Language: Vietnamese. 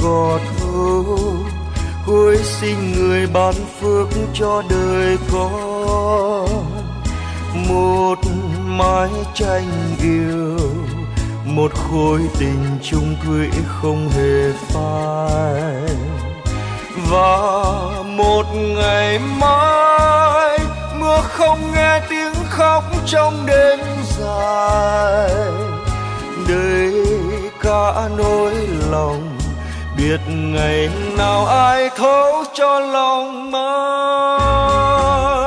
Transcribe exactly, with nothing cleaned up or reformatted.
cỏ thâu, cuối sinh người ban phước cho đời con. Một mái tranh yêu, một khối tình chung thủy không hề phai. Và một ngày mai mưa không nghe tiếng khóc trong đêm dài, đời cả nỗi lòng biết ngày nào ai thấu cho lòng ai.